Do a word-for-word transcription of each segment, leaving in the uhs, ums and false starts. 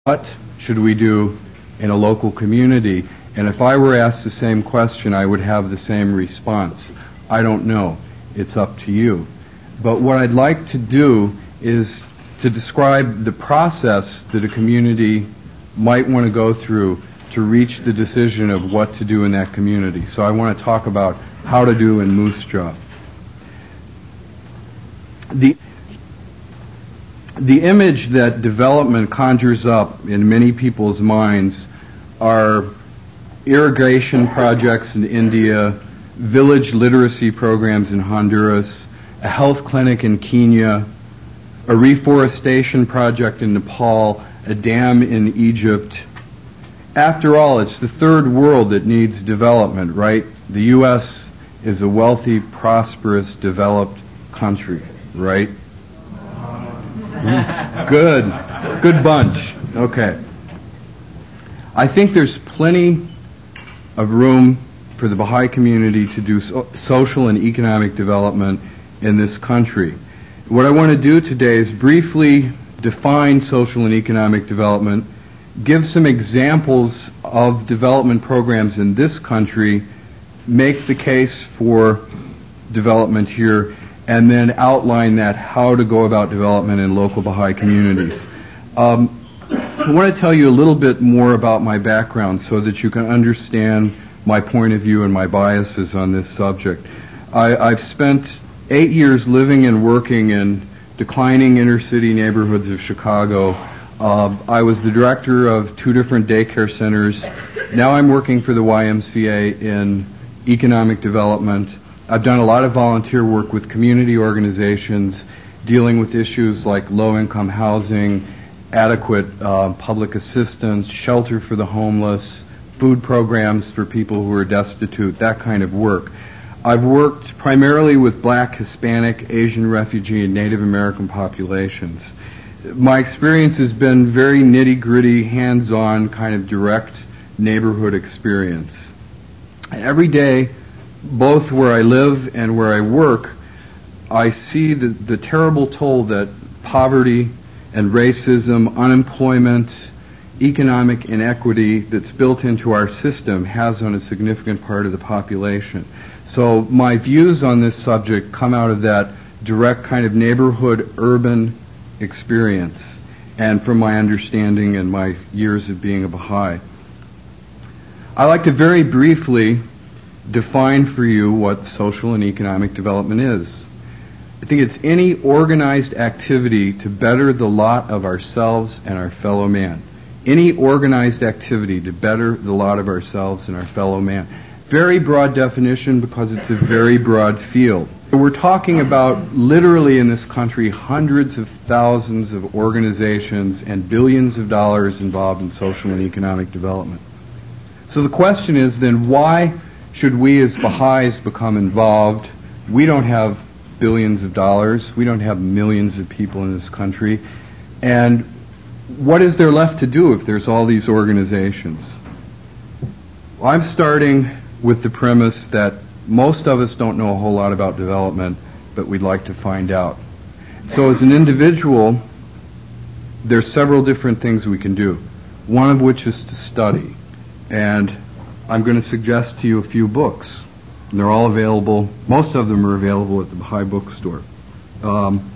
what should we do in a local community? And if I were asked the same question, I would have the same response. I don't know. It's up to you. But what I'd like to do is to describe the process that a community might want to go through to reach the decision of what to do in that community. So I want to talk about how to do in Moose Jaw. The The image that development conjures up in many people's minds are irrigation projects in India, village literacy programs in Honduras, a health clinic in Kenya, a reforestation project in Nepal, a dam in Egypt. After all, it's the third world that needs development, right? The U S is a wealthy, prosperous, developed country, right? Good. Good bunch. Okay. I think there's plenty of room for the Baha'i community to do so- social and economic development in this country. What I want to do today is briefly define social and economic development, give some examples of development programs in this country, make the case for development here, and then outline that how to go about development in local Baha'i communities. Um, I want to tell you a little bit more about my background so that you can understand my point of view and my biases on this subject. I, I've spent eight years living and working in declining inner city neighborhoods of Chicago. Uh, I was the director of two different daycare centers. Now I'm working for the Y M C A in economic development. I've done a lot of volunteer work with community organizations dealing with issues like low-income housing, adequate uh, public assistance, shelter for the homeless, food programs for people who are destitute, that kind of work. I've worked primarily with Black, Hispanic, Asian refugee, and Native American populations. My experience has been very nitty-gritty, hands-on, kind of direct neighborhood experience. Every day, both where I live and where I work, I see the, the terrible toll that poverty and racism, unemployment, economic inequity that's built into our system has on a significant part of the population. So my views on this subject come out of that direct kind of neighborhood urban experience and from my understanding and my years of being a Baha'i. I'd like to very briefly define for you what social and economic development is. I think it's any organized activity to better the lot of ourselves and our fellow man. Any organized activity to better the lot of ourselves and our fellow man. Very broad definition because it's a very broad field. We're talking about literally in this country hundreds of thousands of organizations and billions of dollars involved in social and economic development. So the question is then, why should we as Baha'is become involved? We don't have billions of dollars. We don't have millions of people in this country. And what is there left to do if there's all these organizations? Well, I'm starting with the premise that most of us don't know a whole lot about development, but we'd like to find out. So as an individual, there's several different things we can do, one of which is to study. And I'm going to suggest to you a few books. And they're all available. Most of them are available at the Baha'i Bookstore. Um,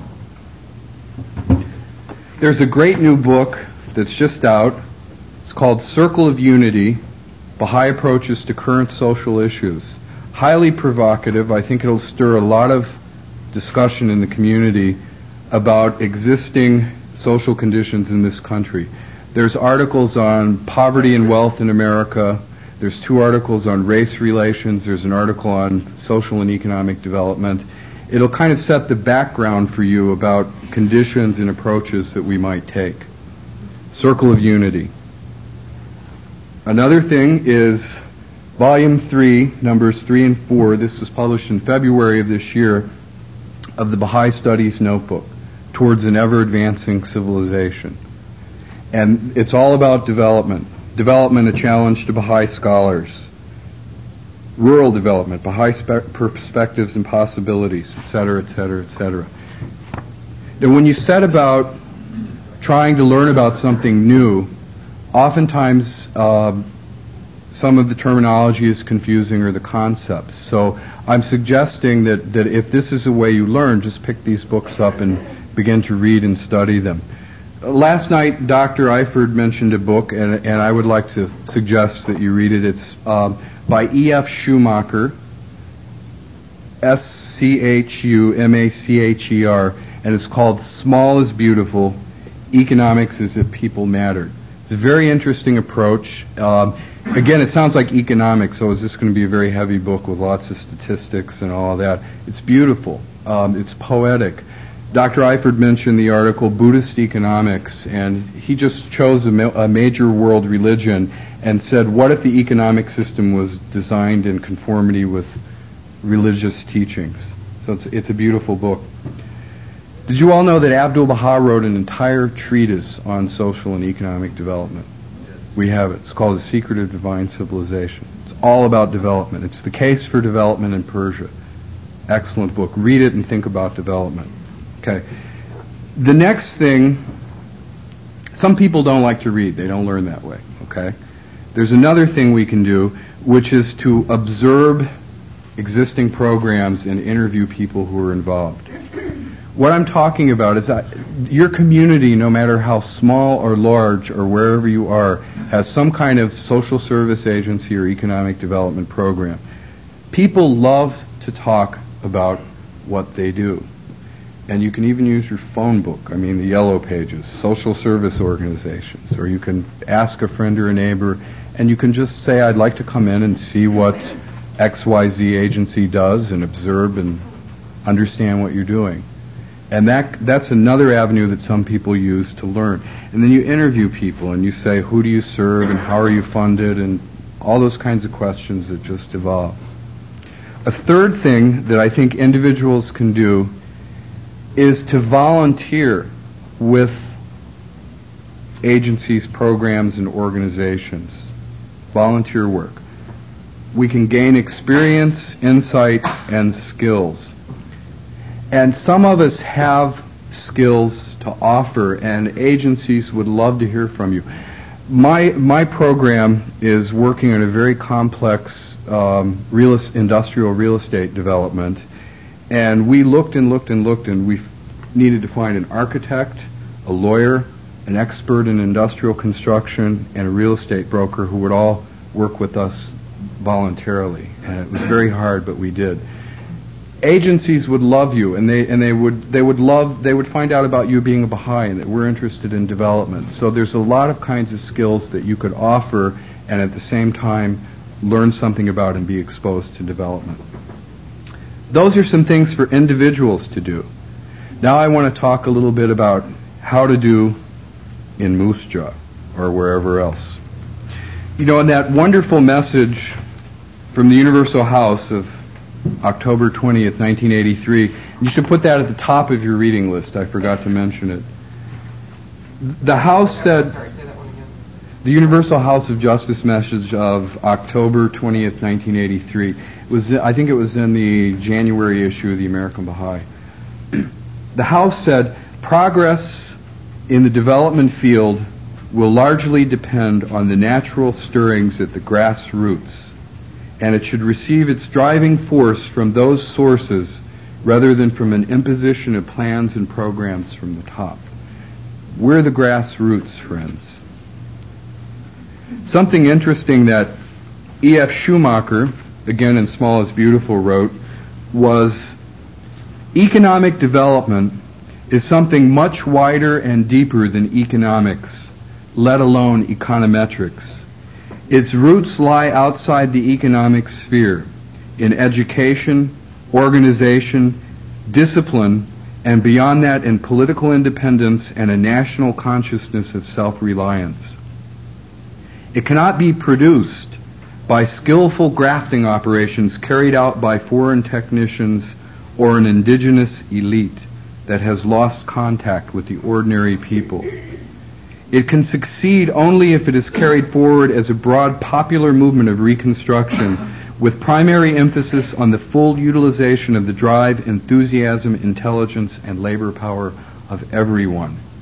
there's a great new book that's just out. It's called Circle of Unity, Baha'i Approaches to Current Social Issues. Highly provocative. I think it'll stir a lot of discussion in the community about existing social conditions in this country. There's articles on poverty and wealth in America. There's two articles on race relations. There's an article on social and economic development. It'll kind of set the background for you about conditions and approaches that we might take. Circle of Unity. Another thing is Volume three, Numbers three and four. This was published in February of this year, of the Baha'i Studies Notebook, Towards an Ever-Advancing Civilization. And it's all about development. Development, a challenge to Baha'i scholars. Rural development, Baha'i spe- perspectives and possibilities, et cetera, et cetera, et cetera. Now, when you set about trying to learn about something new, oftentimes uh, some of the terminology is confusing or the concepts. So I'm suggesting that, that if this is a way you learn, just pick these books up and begin to read and study them. Uh, last night, Doctor Eifert mentioned a book, and, and I would like to suggest that you read it. It's uh, by E F Schumacher, S C H U M A C H E R, and it's called Small is Beautiful, Economics as If People Mattered. It's a very interesting approach. Um, again, it sounds like economics, so is this going to be a very heavy book with lots of statistics and all of that? It's beautiful. Um, it's poetic. Doctor Eifert mentioned the article Buddhist Economics, and he just chose a, ma- a major world religion and said, what if the economic system was designed in conformity with religious teachings? So it's, it's a beautiful book. Did you all know that Abdu'l-Baha wrote an entire treatise on social and economic development? We have it. It's called The Secret of Divine Civilization. It's all about development. It's the case for development in Persia. Excellent book. Read it and think about development. Okay. The next thing, some people don't like to read. They don't learn that way. Okay. There's another thing we can do, which is to observe existing programs and interview people who are involved. What I'm talking about is that your community, no matter how small or large or wherever you are, has some kind of social service agency or economic development program. People love to talk about what they do. And you can even use your phone book, I mean the yellow pages, social service organizations, or you can ask a friend or a neighbor, and you can just say, I'd like to come in and see what X Y Z agency does and observe and understand what you're doing. And that that's another avenue that some people use to learn. And then you interview people and you say, who do you serve and how are you funded, and all those kinds of questions that just evolve. A third thing that I think individuals can do is to volunteer with agencies, programs, and organizations. Volunteer work. We can gain experience, insight, and skills. And some of us have skills to offer, and agencies would love to hear from you. My my program is working on a very complex um, real industrial real estate development, and we looked and looked and looked, and we needed to find an architect, a lawyer, an expert in industrial construction, and a real estate broker who would all work with us voluntarily. And it was very hard, but we did. Agencies would love you, and they and they would they would love they would find out about you being a Baha'i and that we're interested in development. So there's a lot of kinds of skills that you could offer, and at the same time learn something about and be exposed to development. Those are some things for individuals to do. Now I want to talk a little bit about how to do in Moose Jaw or wherever else. You know, in that wonderful message from the Universal House of October twentieth, nineteen eighty-three. You should put that at the top of your reading list. I forgot to mention it. The House said, Sorry, say that one again. The Universal House of Justice message of October twentieth, nineteen eighty-three. It was, I think it was in the January issue of the American Baha'i. The House said, progress in the development field will largely depend on the natural stirrings at the grassroots, and it should receive its driving force from those sources rather than from an imposition of plans and programs from the top. We're the grassroots, friends. Something interesting that E F Schumacher, again in Small is Beautiful, wrote was, economic development is something much wider and deeper than economics, let alone econometrics. Its roots lie outside the economic sphere, in education, organization, discipline, and beyond that in political independence and a national consciousness of self-reliance. It cannot be produced by skillful grafting operations carried out by foreign technicians or an indigenous elite that has lost contact with the ordinary people. It can succeed only if it is carried forward as a broad popular movement of reconstruction with primary emphasis on the full utilization of the drive, enthusiasm, intelligence, and labor power of everyone.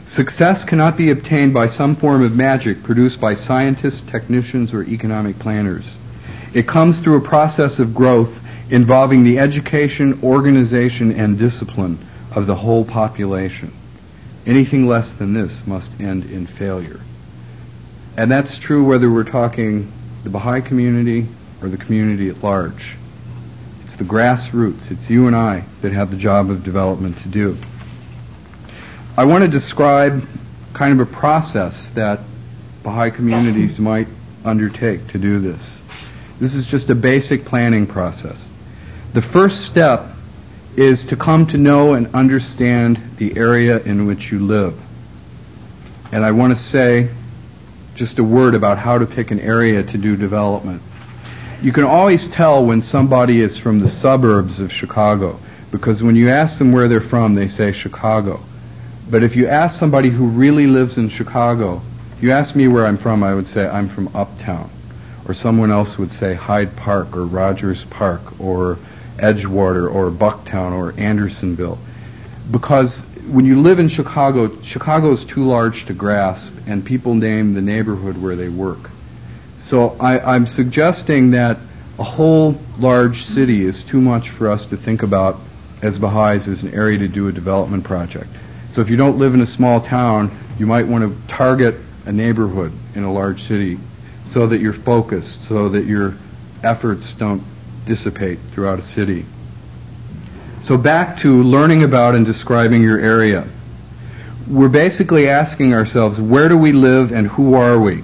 Success cannot be obtained by some form of magic produced by scientists, technicians, or economic planners. It comes through a process of growth involving the education, organization, and discipline of the whole population. Anything less than this must end in failure. And that's true whether we're talking the Baha'i community or the community at large. It's the grassroots, it's you and I that have the job of development to do. I want to describe kind of a process that Baha'i communities might undertake to do this. This is just a basic planning process. The first step is to come to know and understand the area in which you live. And I want to say just a word about how to pick an area to do development. You can always tell when somebody is from the suburbs of Chicago, because when you ask them where they're from, they say Chicago. But if you ask somebody who really lives in Chicago, if you ask me where I'm from, I would say I'm from Uptown. Or someone else would say Hyde Park or Rogers Park or Edgewater or Bucktown or Andersonville. Because when you live in Chicago, Chicago is too large to grasp, and people name the neighborhood where they work. So I, I'm suggesting that a whole large city is too much for us to think about as Baha'is as an area to do a development project. So if you don't live in a small town, you might want to target a neighborhood in a large city so that you're focused, so that your efforts don't dissipate throughout a city. So back to learning about and describing your area. We're basically asking ourselves, where do we live and who are we?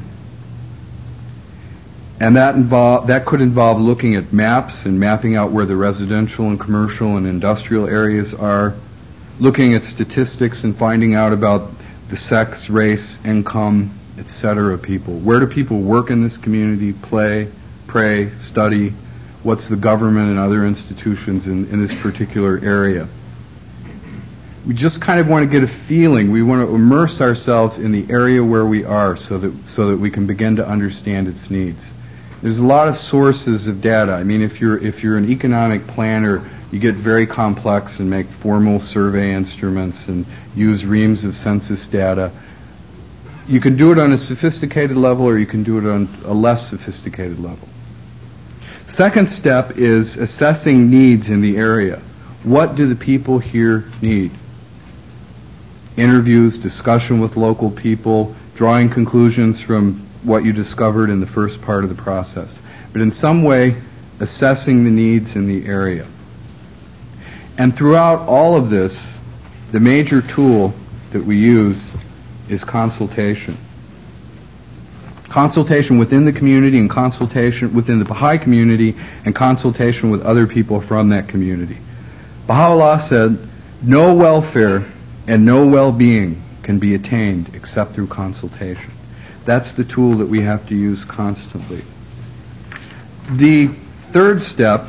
And that involve, that could involve looking at maps and mapping out where the residential and commercial and industrial areas are, looking at statistics and finding out about the sex, race, income, et cetera people. Where do people work in this community, play, pray, study? What's the government and other institutions in, in this particular area? We just kind of want to get a feeling. We want to immerse ourselves in the area where we are so that so that we can begin to understand its needs. There's a lot of sources of data. I mean, if you're if you're an economic planner, you get very complex and make formal survey instruments and use reams of census data. You can do it on a sophisticated level, or you can do it on a less sophisticated level. Second step is assessing needs in the area. What do the people here need? Interviews, discussion with local people, drawing conclusions from what you discovered in the first part of the process. But in some way, assessing the needs in the area. And throughout all of this, the major tool that we use is consultation. Consultation within the community and consultation within the Baha'i community and consultation with other people from that community. Baha'u'llah said, no welfare and no well-being can be attained except through consultation. That's the tool that we have to use constantly. The third step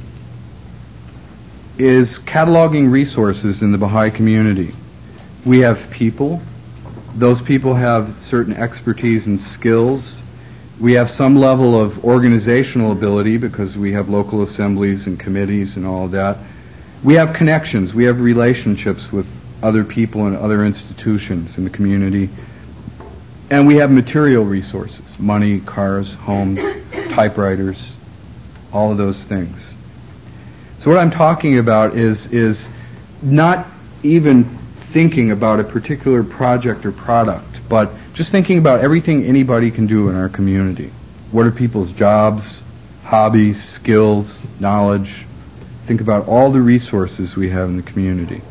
is cataloging resources in the Baha'i community. We have people. Those people have certain expertise and skills. We have some level of organizational ability because we have local assemblies and committees and all of that. We have connections. We have relationships with other people and other institutions in the community. And we have material resources, money, cars, homes, typewriters, all of those things. So what I'm talking about is is not even thinking about a particular project or product, but just thinking about everything anybody can do in our community. What are people's jobs, hobbies, skills, knowledge? Think about all the resources we have in the community.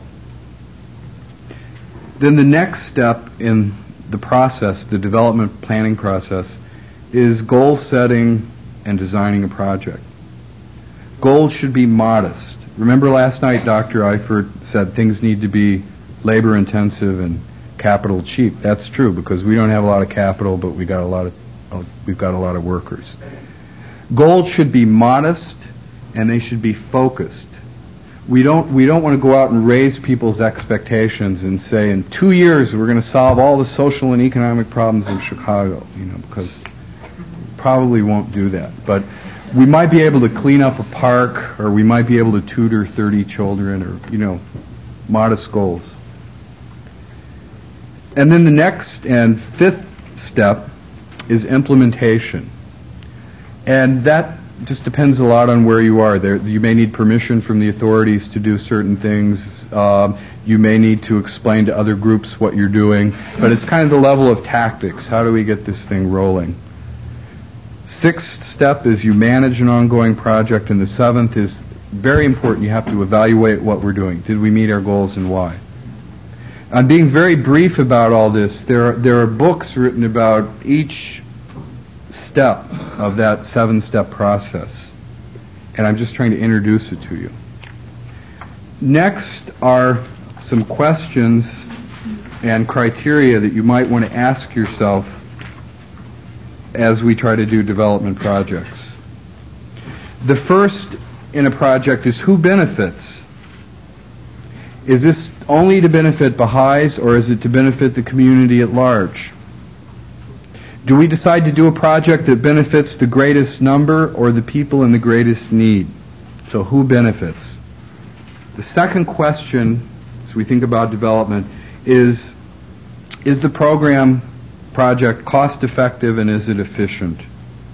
Then the next step in the process, the development planning process, is goal setting and designing a project. Goals should be modest. Remember last night Doctor Eifert said things need to be labor intensive and capital cheap. That's true because we don't have a lot of capital, but we got a lot of uh, we've got a lot of workers. Goals should be modest and they should be focused. We don't we don't want to go out and raise people's expectations and say in two years we're going to solve all the social and economic problems in Chicago, you know, because probably won't do that. But we might be able to clean up a park, or we might be able to tutor thirty children, or, you know, modest goals. And then the next and fifth step is implementation. And that just depends a lot on where you are. There, you may need permission from the authorities to do certain things. Um, you may need to explain to other groups what you're doing. But it's kind of the level of tactics. How do we get this thing rolling? Sixth step is you manage an ongoing project, and the seventh is very important. You have to evaluate what we're doing. Did we meet our goals and why? I'm being very brief about all this. There are, there are books written about each step of that seven-step process, and I'm just trying to introduce it to you. Next are some questions and criteria that you might want to ask yourself as we try to do development projects. The first in a project is who benefits. Is this only to benefit Baha'is, or is it to benefit the community at large? Do we decide to do a project that benefits the greatest number or the people in the greatest need? So who benefits? The second question, as we think about development, is is the program project cost effective and is it efficient?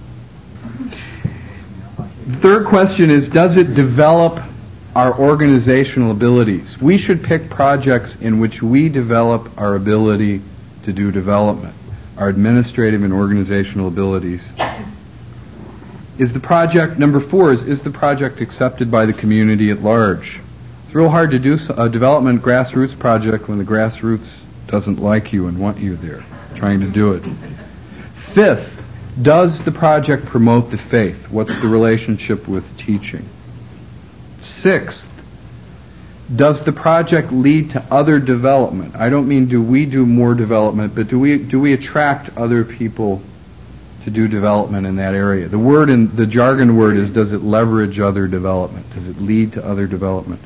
The third question is, does it develop our organizational abilities? We should pick projects in which we develop our ability to do development, our administrative and organizational abilities. Is the project, number four is, is the project accepted by the community at large? It's real hard to do a development grassroots project when the grassroots doesn't like you and want you there trying to do it. Fifth, does the project promote the faith? What's the relationship with teaching? Sixth, does the project lead to other development? I don't mean do we do more development, but do we do we attract other people to do development in that area? The word in the jargon word is, does it leverage other development? Does it lead to other development?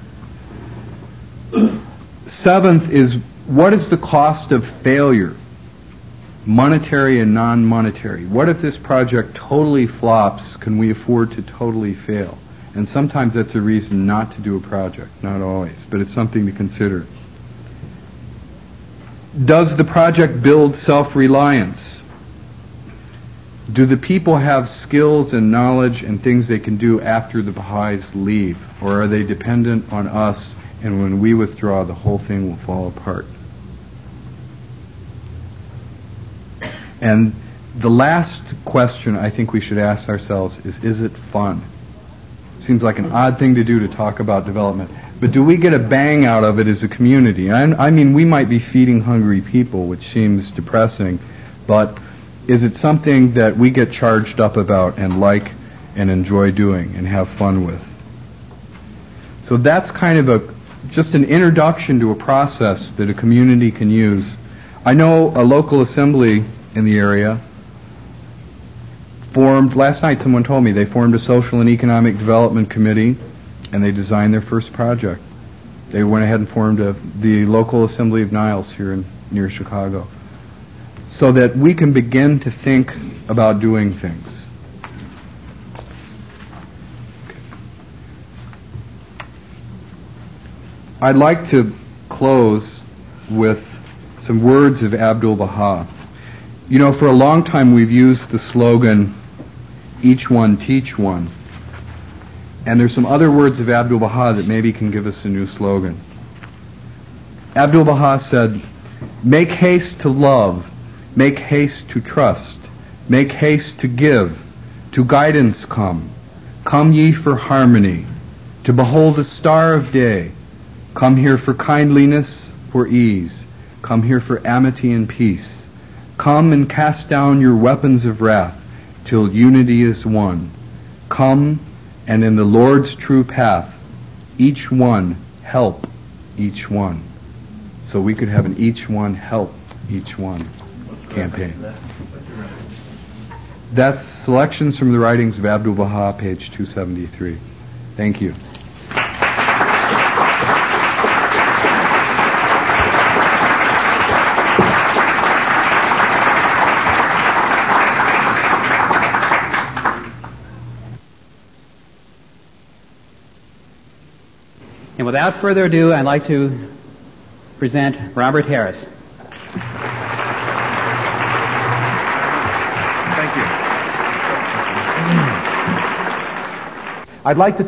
Seventh is, what is the cost of failure? Monetary and non-monetary. What if this project totally flops? Can we afford to totally fail? And sometimes that's a reason not to do a project. Not always, but it's something to consider. Does the project build self-reliance? Do the people have skills and knowledge and things they can do after the Baha'is leave? Or are they dependent on us, and when we withdraw, the whole thing will fall apart? And the last question I think we should ask ourselves is, is it fun? Seems like an odd thing to do to talk about development. But do we get a bang out of it as a community? I, I mean, we might be feeding hungry people, which seems depressing, but is it something that we get charged up about and like and enjoy doing and have fun with? So that's kind of a just an introduction to a process that a community can use. I know a local assembly in the area formed, last night someone told me, they formed a social and economic development committee and they designed their first project. They went ahead and formed a, the local assembly of Niles here in, near Chicago, so that we can begin to think about doing things. I'd like to close with some words of Abdu'l-Baha. You know, for a long time we've used the slogan, each one teach one. And there's some other words of Abdu'l-Baha that maybe can give us a new slogan. Abdu'l-Baha said, make haste to love, make haste to trust, make haste to give, to guidance come. Come ye for harmony, to behold the star of day. Come here for kindliness, for ease. Come here for amity and peace. Come and cast down your weapons of wrath, till unity is one. Come, and in the Lord's true path, each one help each one. So we could have an each one help each one campaign. That's selections from the writings of Abdu'l-Baha, page two seventy-three. Thank you. And without further ado, I'd like to present Robert Harris. I'd like to